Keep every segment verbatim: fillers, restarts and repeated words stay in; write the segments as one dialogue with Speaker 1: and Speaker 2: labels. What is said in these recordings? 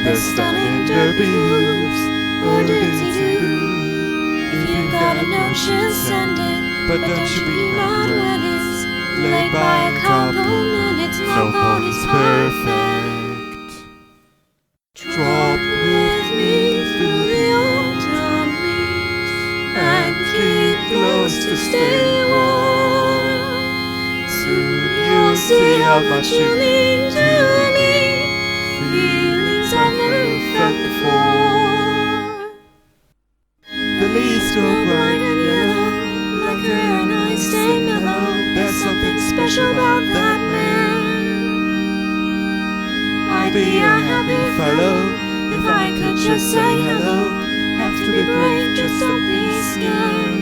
Speaker 1: the stunning derby hooves, or did-see-do. If you've got a notion, send it, but don't you be mad when it's late by a couple minutes. No pony's perfect. Drop with me through the autumn leaves and keep close to stay warm. Soon you'll see how much you mean to me, feelings I've never felt before. The leaves grow bright and yellow, like her and I stay mellow. There's something special about that man. I'd be a happy fellow if I could just say hello. Have to be brave, just don't be scared.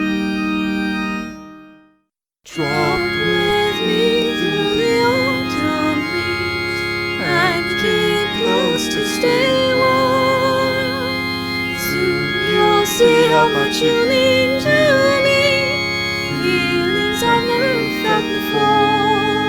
Speaker 1: Drop with me through the autumn leaves and keep close to stay warm. Soon you'll see how much you mean to me, feelings I've never felt before.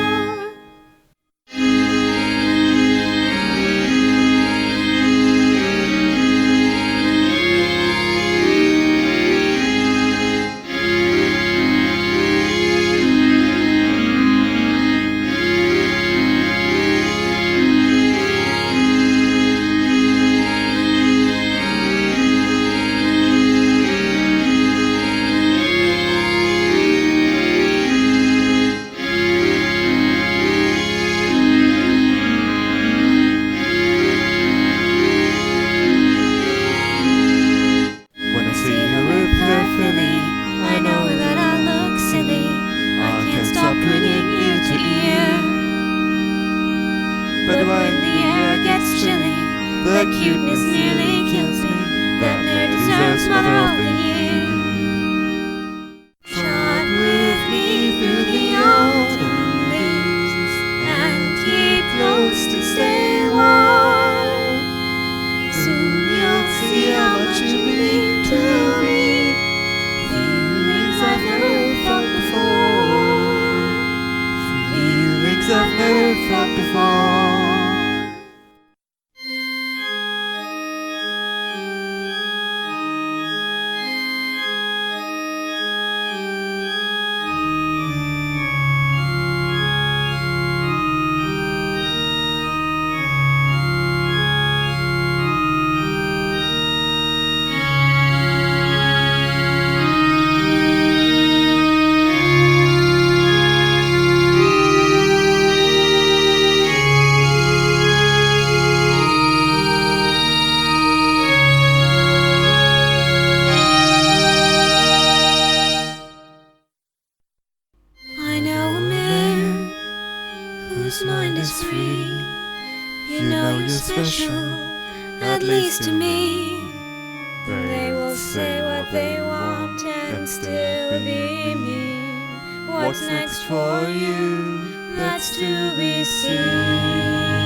Speaker 1: I know that I look silly, I can't stop grinning ear to ear. But when the air gets chilly, the cuteness nearly kills me. That nerd deserves Mother of the Year. Trot with me through the autumn leaves and keep close to stay warm. Soon you'll see how much you mean to me, I've never felt before. Feelings I've never felt before. Whose mind is free, you know you're special, at least to me. They will say what they want and still be mean. What's next for you? That's to be seen.